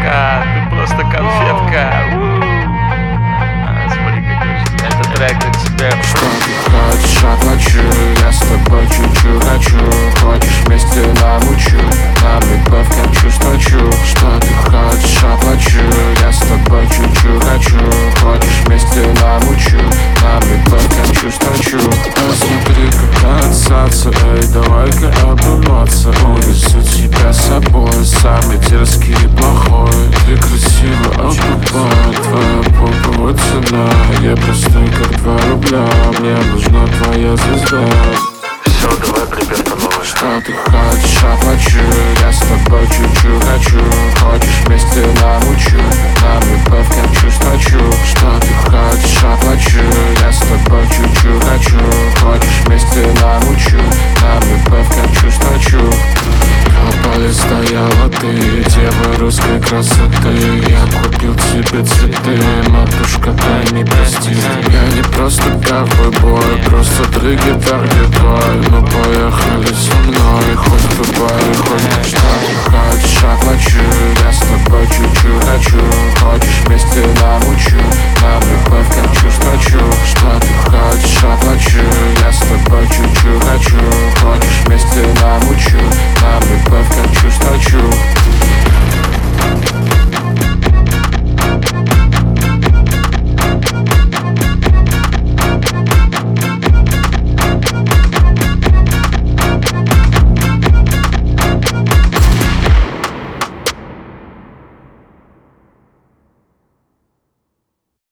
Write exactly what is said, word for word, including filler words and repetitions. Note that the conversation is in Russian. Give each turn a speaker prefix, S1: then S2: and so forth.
S1: конфетка, ты просто конфетка. А, смотри, какой. Это трек для тебя.
S2: Что ты хочешь, оплачу, я с тобой чуть-чуть хочу. Хочешь вместе намучу, нам любовь как чувство чу. Что ты хочешь, оплачу, я с тобой чуть-чуть хочу. Хочешь вместе намучу, нам любовь как чувство чу. Посмотри, как танцаться, эй, давай-ка обниматься. Увезу тебя с собой, самый дерзкий и плохой. Ты красиво окупай, твоя попа вот цена. Я простой, как два рубля, мне нужна твоя звезда.
S3: Все, давай припев по новой.
S2: Что ты хочешь, оплачу, я с тобой чуть-чуть хочу. Хочешь вместе намучу, нам любовь как чувство чу. Что ты хочешь, оплачу, я с тобой чуть-чуть хочу. Хочешь вместе намучу, нам любовь как чувство чу. В поле стояла ты, дева русской красоты. Я купил тебе цветы, матушка, дай мне прости. Я не просто ковбой, просто три гитар, где твой. Ну поехали со мной.